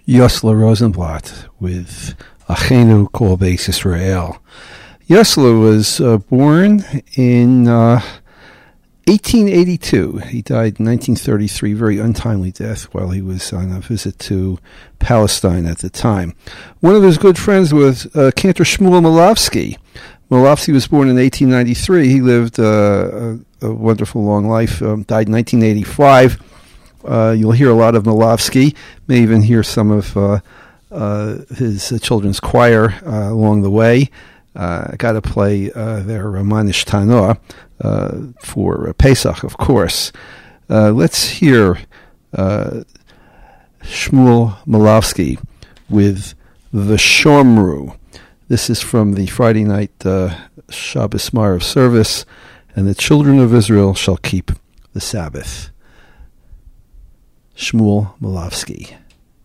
Yosla Rosenblatt with Achenu Kol Beis Yisrael. Yosla was born in 1882. He died in 1933, very untimely death while he was on a visit to Palestine at the time. One of his good friends was Cantor Shmuel Molavsky. Molavsky was born in 1893. He lived a wonderful long life, died in 1985. You'll hear a lot of Molavsky, may even hear some of his children's choir along the way. I got to play their Manish Tanoah for Pesach, of course. Let's hear Shmuel Molavsky with The Shomru. This is from the Friday night Shabbos Marav service, and the children of Israel shall keep the Sabbath. Shmuel Molavsky.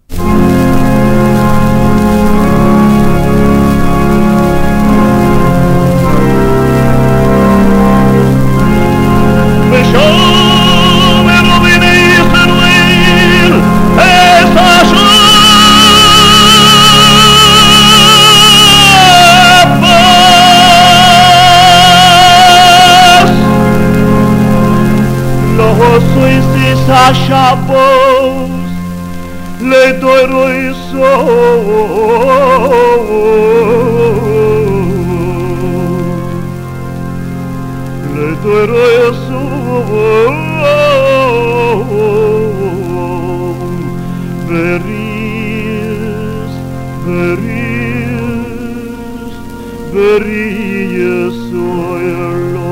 Shabbos le doiroi so le doiroi so veris soylo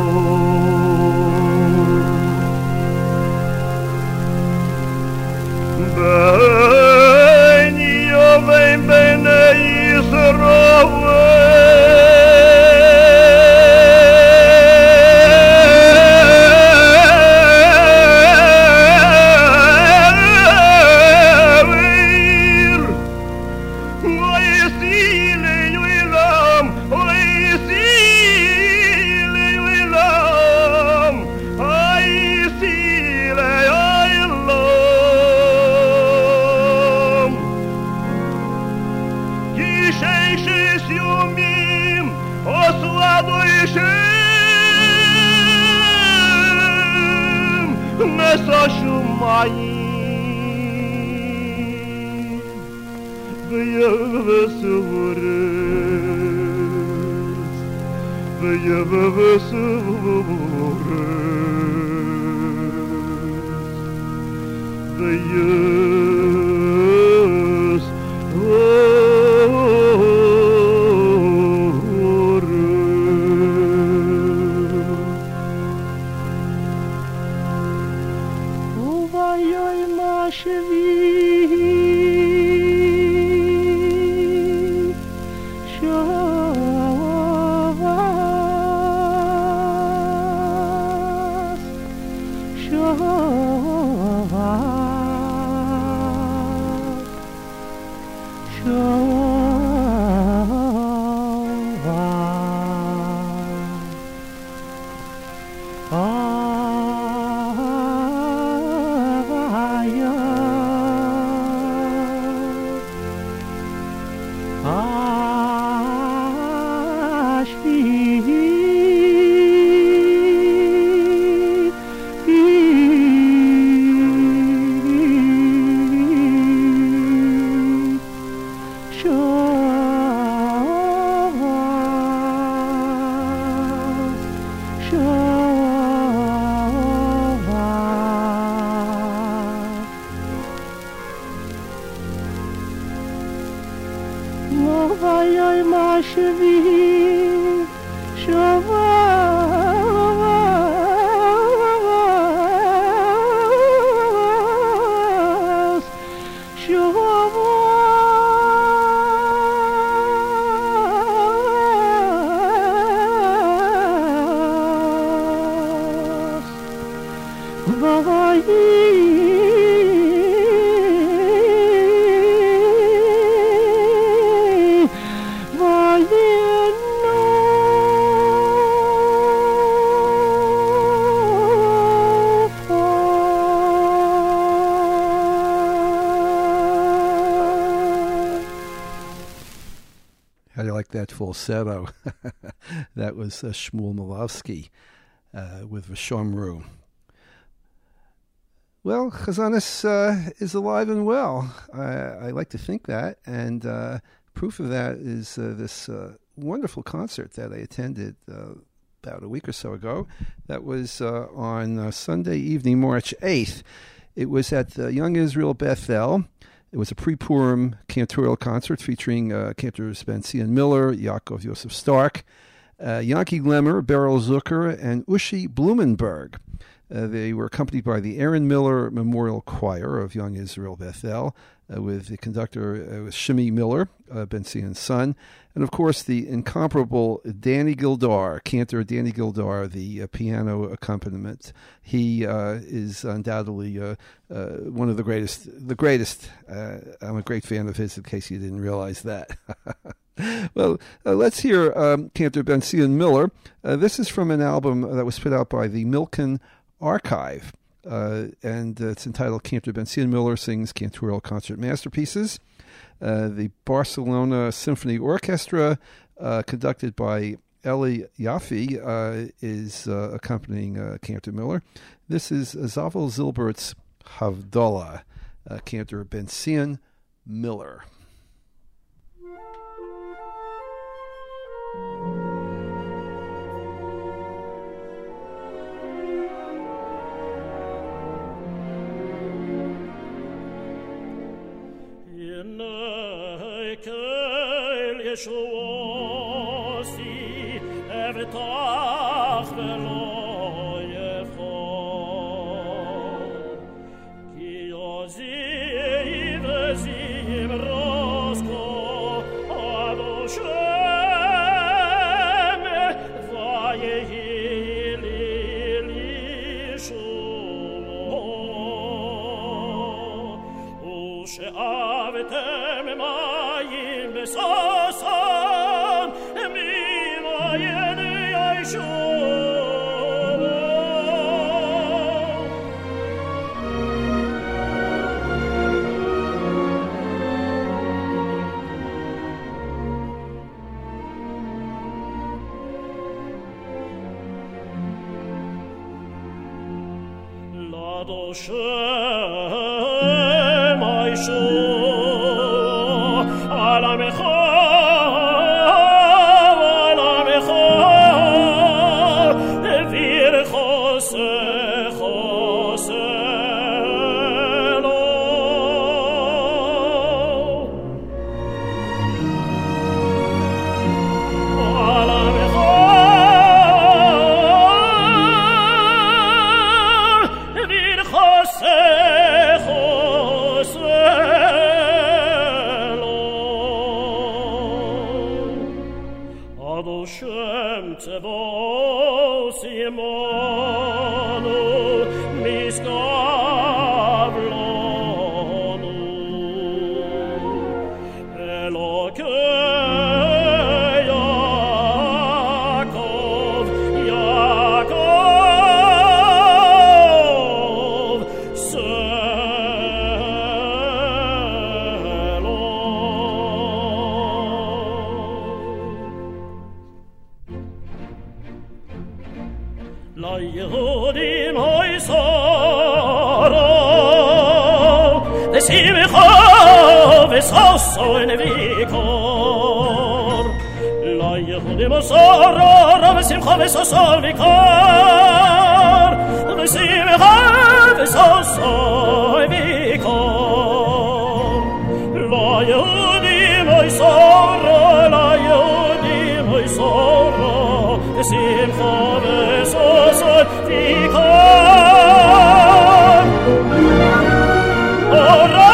like that falsetto. That was Shmuel Molavsky with V'Shomru. Well, Chazanis is alive and well. I like to think that, and proof of that is this wonderful concert that I attended about a week or so ago. That was on Sunday evening, March 8th. It was at the Young Israel Bethel. It was a pre-Purim cantorial concert featuring cantors Ben-Zion Miller, Yaakov Yosef Stark, Yanki Lemmer, Beryl Zucker, and Ushi Blumenberg. They were accompanied by the Aaron Miller Memorial Choir of Young Israel Bethel, with the conductor Shimi Miller, Ben-Zion's son, and of course the incomparable Danny Gildar, cantor Danny Gildar, the piano accompaniment. He is undoubtedly one of the greatest. I'm a great fan of his, in case you didn't realize that. Well, let's hear cantor Ben-Zion Miller. This is from an album that was put out by the Milken Archive, and it's entitled Cantor Ben-Zion Miller Sings Cantorial Concert Masterpieces. The Barcelona Symphony Orchestra, conducted by Eli Yaffe, is accompanying Cantor Miller. This is Zavel Zilbert's Havdalah, Cantor Ben-Zion Miller. Yeshuosi evtach velo yechol ki yozi vezim rosko ado shem vayehi li shumo ushe'avtem mayim besasan mivayen yeshuo. Lado Shem Aishu Alamecha Alamecha Vir Chose Chose Lo Alamecha Vir Chose Chose Lo Ado Shem Tzevos Yimonu Miskavlonu Elokei Yaakov Yaakov La Yehudim hoysoro V'simcha v'soso v'vikor La Yehudim hoysoro V'simcha v'soso v'vikor V'simcha v'soso v'vikor La Yehudim hoysoro La Yehudim hoysoro V'simcha v'soso v'vikor Ora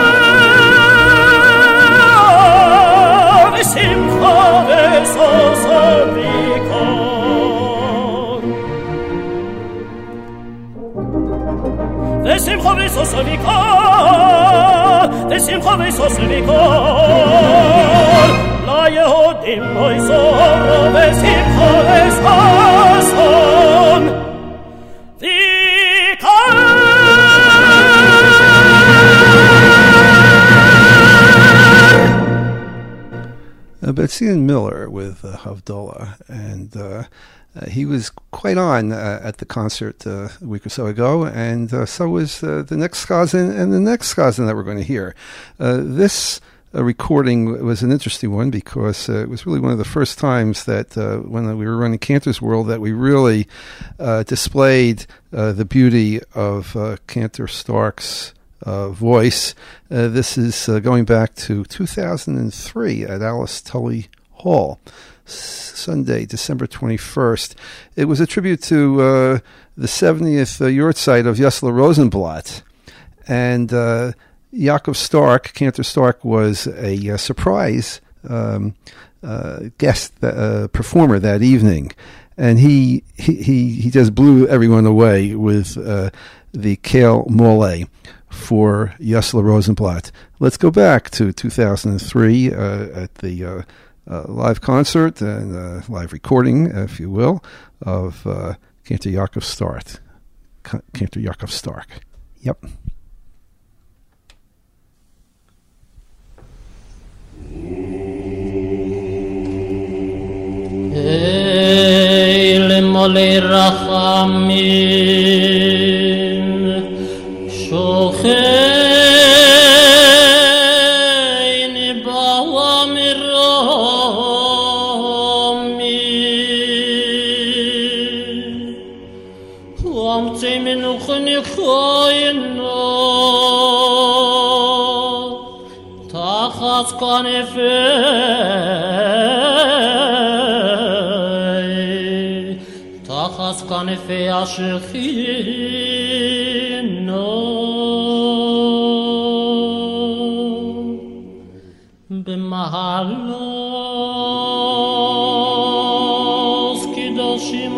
v'simcha v'soso v'vikor V'simcha v'soso v'vikor V'simcha v'soso v'vikor La Yehudim hoysoro V'simcha v'soso Betzian Miller with Havdalah, and he was quite on at the concert a week or so ago, and so was the next Skazin and the next Skazin that we're going to hear. This recording was an interesting one because it was really one of the first times that when we were running Cantor's World that we really displayed the beauty of Cantor Stark's voice. This is going back to 2003 at Alice Tully Hall, Sunday, December 21st. It was a tribute to the 70th yahrzeit of Yesler Rosenblatt. And Yaakov Stark, Cantor Stark, was a surprise guest performer that evening. And he just blew everyone away with the Kale Mole for Yesler Rosenblatt. Let's go back to 2003 at the live concert and live recording, if you will, of Cantor Yaakov Stark. Cantor Yaakov Stark. Yep. Eile mole rachamim shocheini bawa miromi Amtei menuchni khoyno tachas kanefe Tachas kanefe ashechino B'mahalos kidoshim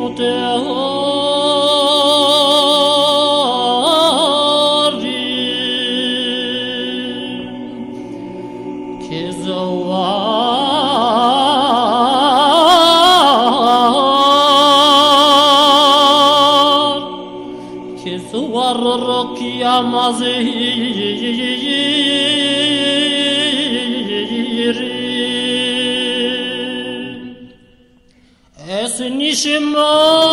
uteharim Kizoar rokia maziri Es nishmo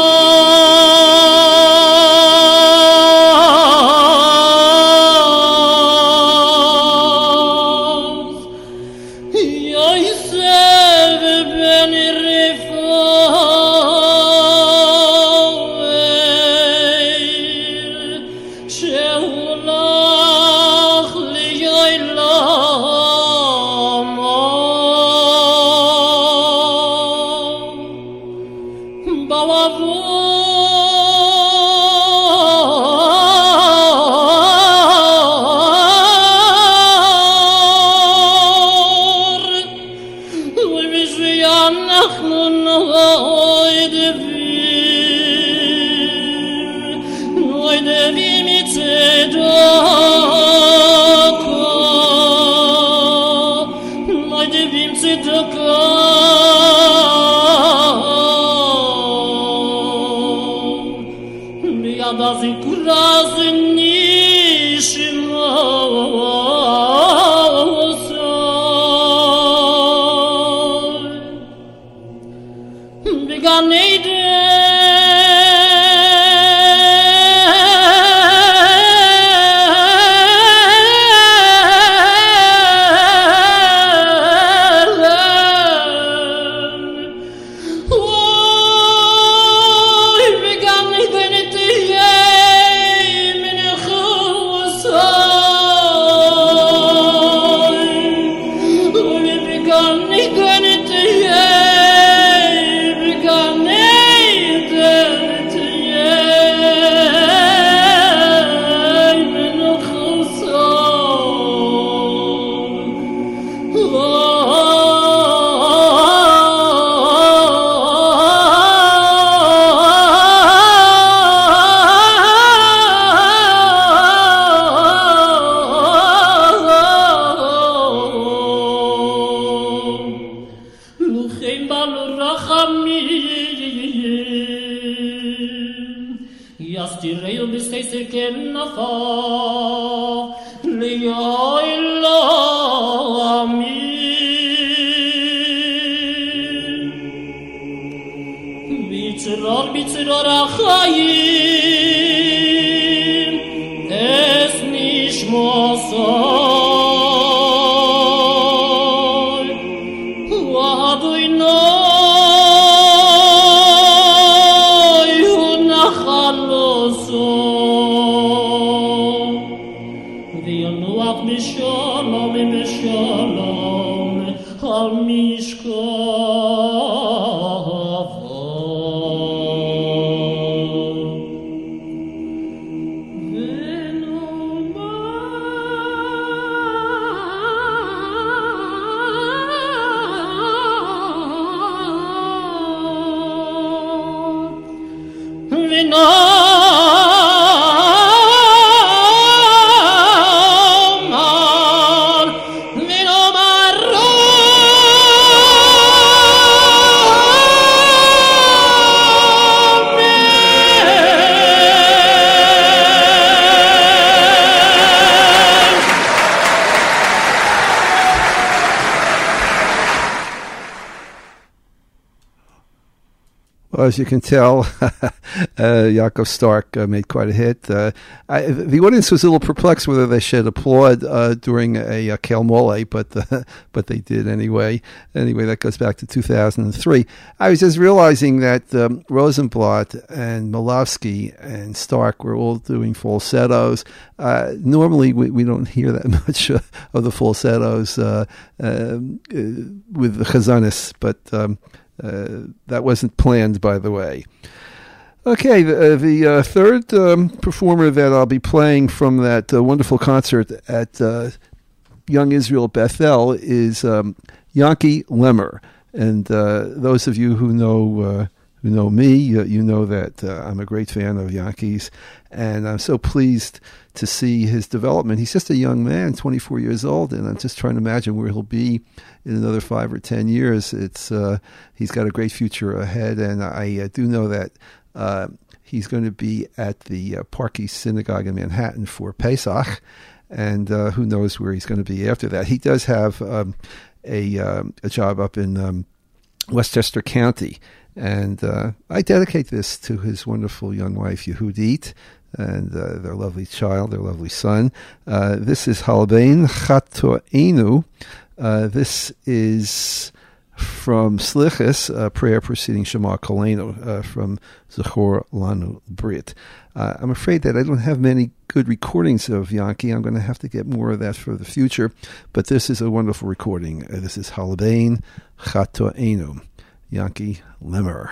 Yosef ben Refael Sheulach liyolam בצרור החיים אס נשמו סוי ואדוני הוא נחלו סוי וינוח בשלום ובשלום על As you can tell, Yaakov Stark made quite a hit. The audience was a little perplexed whether they should applaud during a Kel Mole, but they did anyway. Anyway, that goes back to 2003. I was just realizing that Rosenblatt and Molavsky and Stark were all doing falsettos. Normally, we don't hear that much of the falsettos with the Chazanis, but that wasn't planned, by the way. Okay, the third performer that I'll be playing from that wonderful concert at Young Israel Bethel is Yanky Lemmer. And those of you who know me, you know that I'm a great fan of Yankees, and I'm so pleased to see his development. He's just a young man, 24 years old, and I'm just trying to imagine where he'll be in another 5 or 10 years. He's got a great future ahead, and I do know that he's going to be at the Park East Synagogue in Manhattan for Pesach, and who knows where he's going to be after that. He does have a job up in Westchester County, and I dedicate this to his wonderful young wife, Yehudit, and their lovely child, their lovely son. This is Halabein Chatoenu. This is from Slichus, a prayer preceding Shema Kolenu, from Zechor Lanu Brit. I'm afraid that I don't have many good recordings of Yanky. I'm going to have to get more of that for the future, but this is a wonderful recording. This is Halabein Chatoenu, Yanky Lemmer.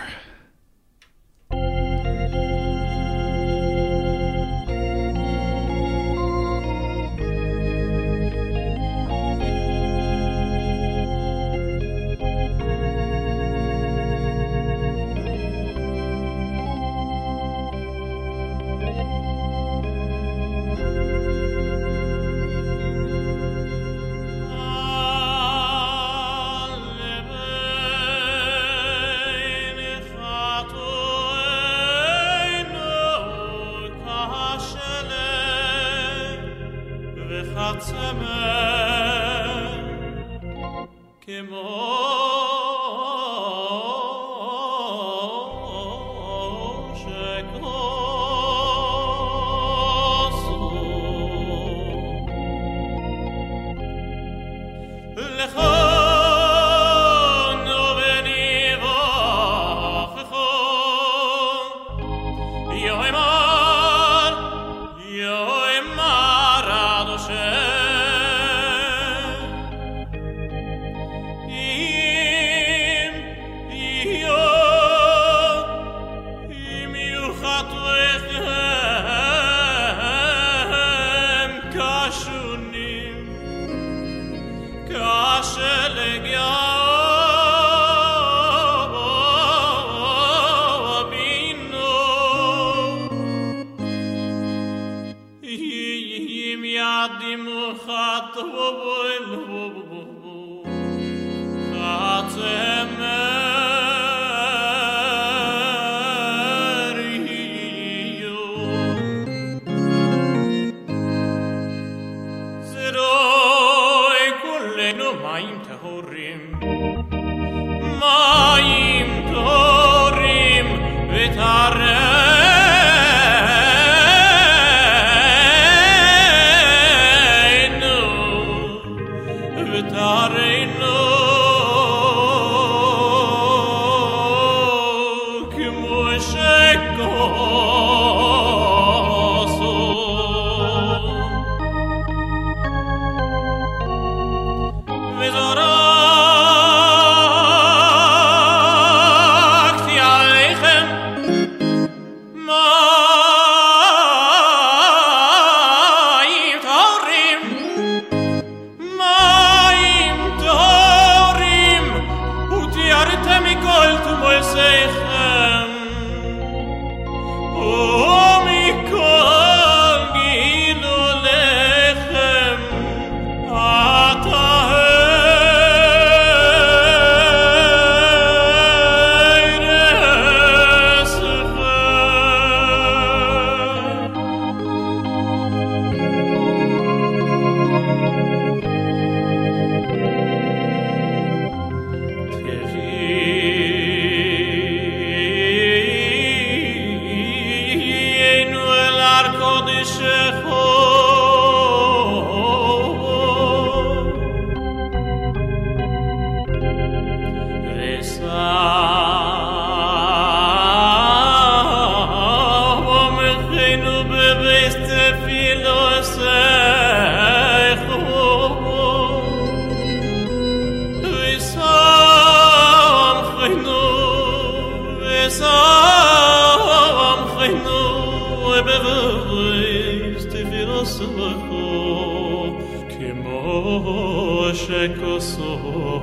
מזבחו כמו שכוסו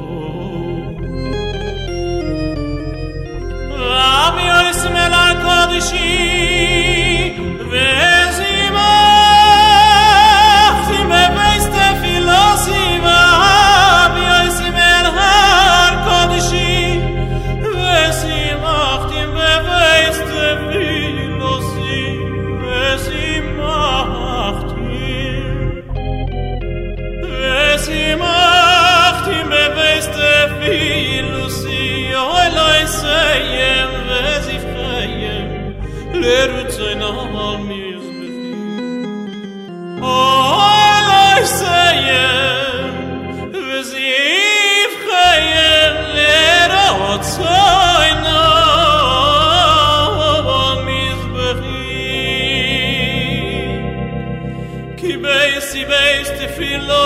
רבי יסמל על קודשי וזימחתי בבייס תפילוסי רבי יסמל על קודשי וזימחתי בבייס תפילוסי וזימחתי בבייס תפילוסי אוי לא יסיים וזבחיים לרצון על מזבחי אוי לא יסיים וזבחיים לרצון על מזבחי כי בייסי בייס תפילו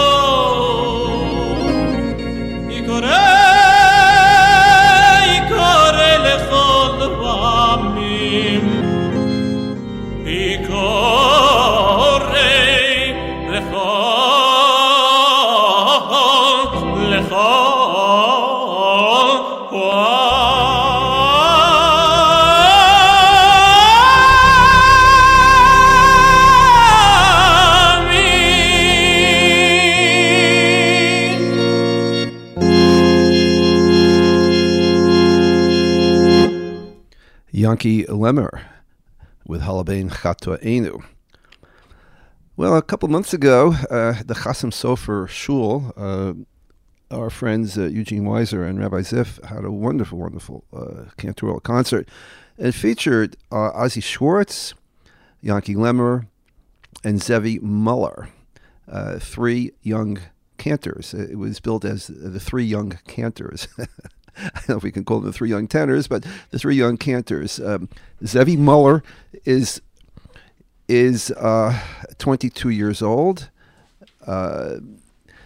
Yanki Lemmer with Halabein Chato Enu. Well, a couple months ago, the Chasam Sofer Shul, our friends Eugene Weiser and Rabbi Ziff had a wonderful, wonderful cantoral concert. It featured Ozzy Schwartz, Yanki Lemmer, and Zevi Muller, three young cantors. It was billed as the three young cantors. I don't know if we can call them the three young tenors, but the three young cantors. Zevi Muller is 22 years old, and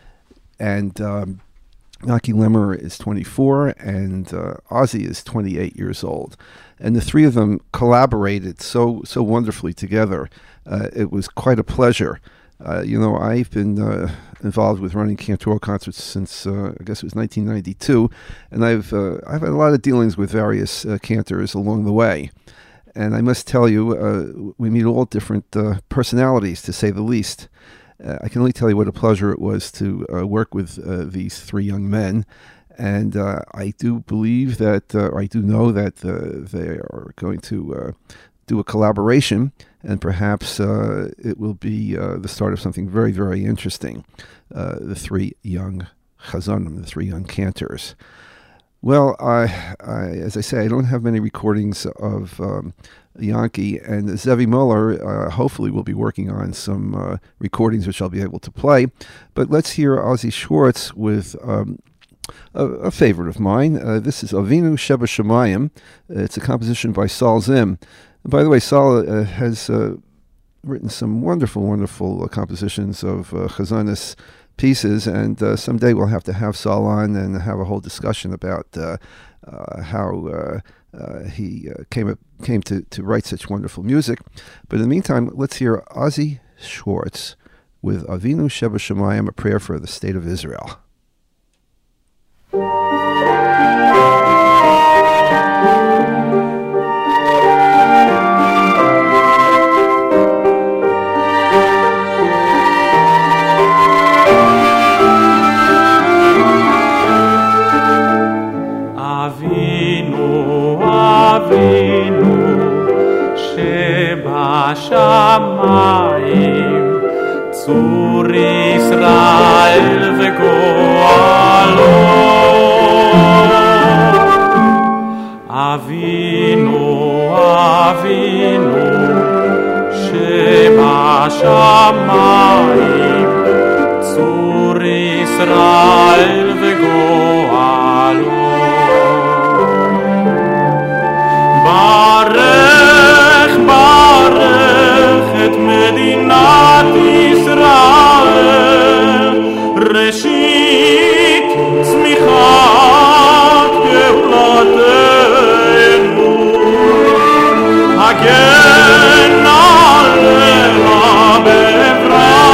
Yanki Lemmer is 24, and Ozzy is 28 years old. And the three of them collaborated so wonderfully together. It was quite a pleasure. I've been involved with running cantoral concerts since I guess it was 1992, and I've had a lot of dealings with various cantors along the way. And I must tell you, we meet all different personalities, to say the least. I can only tell you what a pleasure it was to work with these three young men. And I do believe that, or I do know that they are going to do a collaboration, and perhaps it will be the start of something very, very interesting. The three young chazanim, the three young cantors. Well, as I say, I don't have many recordings of Yanki, and Zevi Muller hopefully will be working on some recordings which I'll be able to play. But let's hear Ozzy Schwartz with a favorite of mine. This is Avinu Sheba Shemayim. It's a composition by Saul Zim. And by the way, Saul has written some wonderful, wonderful compositions of Chazanis pieces, and someday we'll have to have Saul on and have a whole discussion about how he came to write such wonderful music. But in the meantime, let's hear Ozzy Schwartz with Avinu Sheba Shemayim, a prayer for the state of Israel. Avinu שבשמיים צור ישראל וגואלו אבינו שבשמיים צור ישראל וגואלו ברך את מדינת ישראל ראשית צמיחת גאולתנו הגן עליה בברכה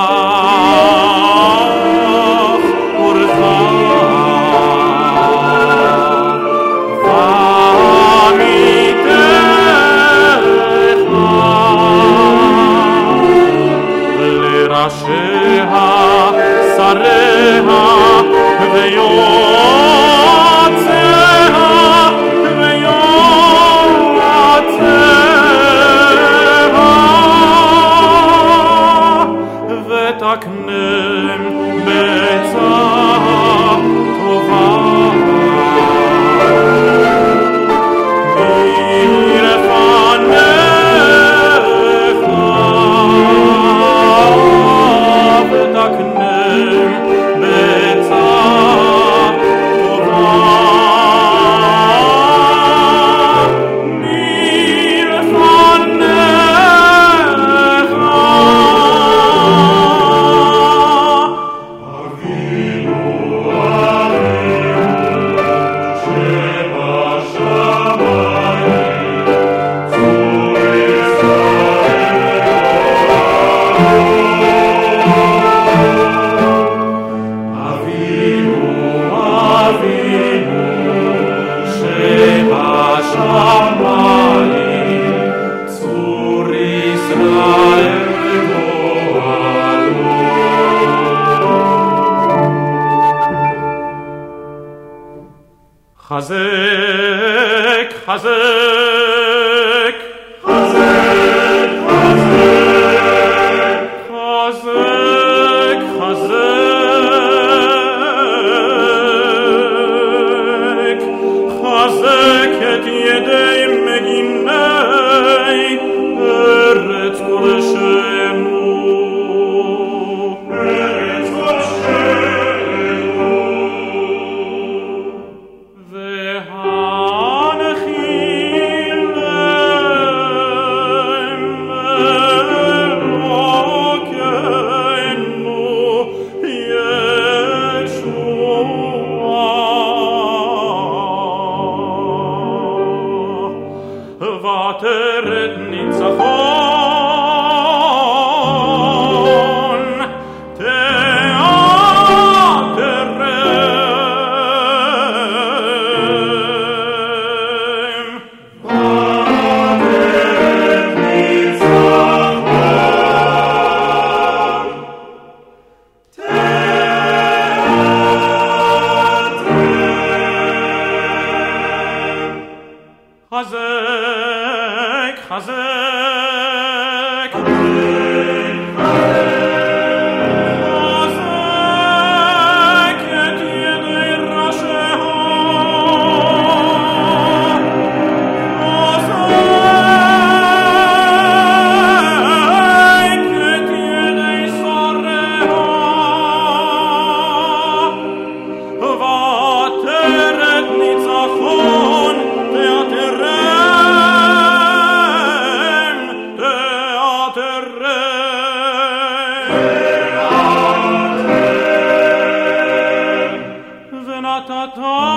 חזק, חזק, חזק, חזק, חזק את ידי מגיני ארץ קודשנו, ארץ קודשנו, והנחיל אלוקינו ישועה, ותרד ניצחון תיאטרם, חזק, חזק, חזק את ידי ראשיה, חזק את ידי שריה, ותרד ניצחון ונתת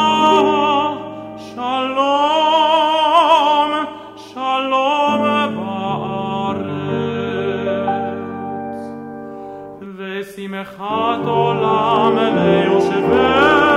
שלום, שלום בארץ, ושמחת עולם ליושביה.